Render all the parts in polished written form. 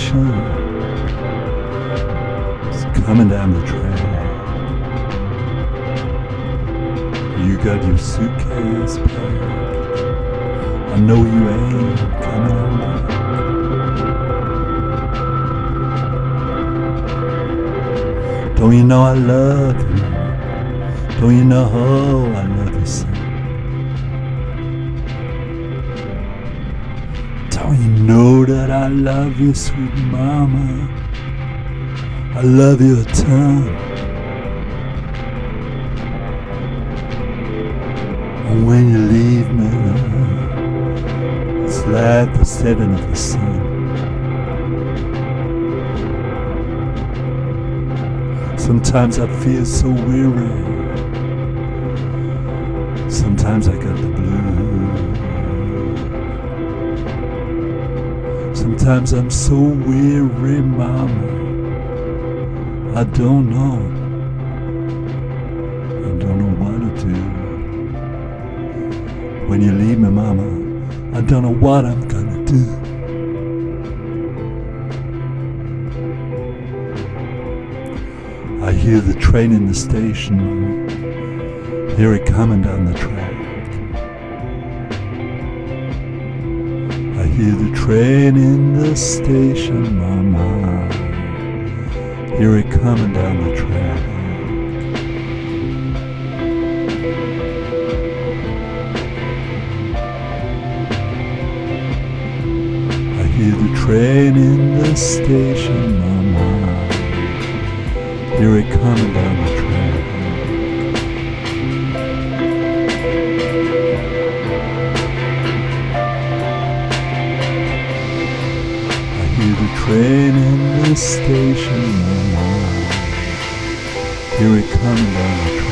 station is coming down the track. You got your suitcase packed. I know you ain't coming on back. Don't you know I love you? Don't you know I love you so? Don't you know that I love you, sweet mama? I love you a ton. And when you leave me, it's like the setting of the sun. Sometimes I feel so weary. Sometimes I got the blues. Sometimes I'm so weary, mama. I don't know what to do. When you leave me, mama, I don't know what I'm gonna do. I hear the train in the station, hear it coming down the track. I hear the train in the station, mama, hear it coming down the track. I hear the train in the station, mama, hear it coming down the track. I hear the train in the station, mama, hear it coming down the track.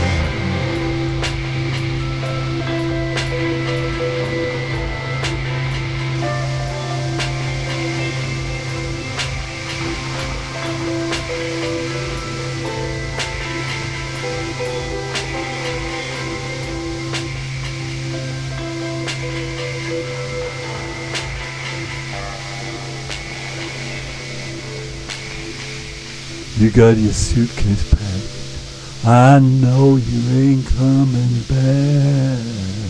You got your suitcase packed. I know you ain't coming back.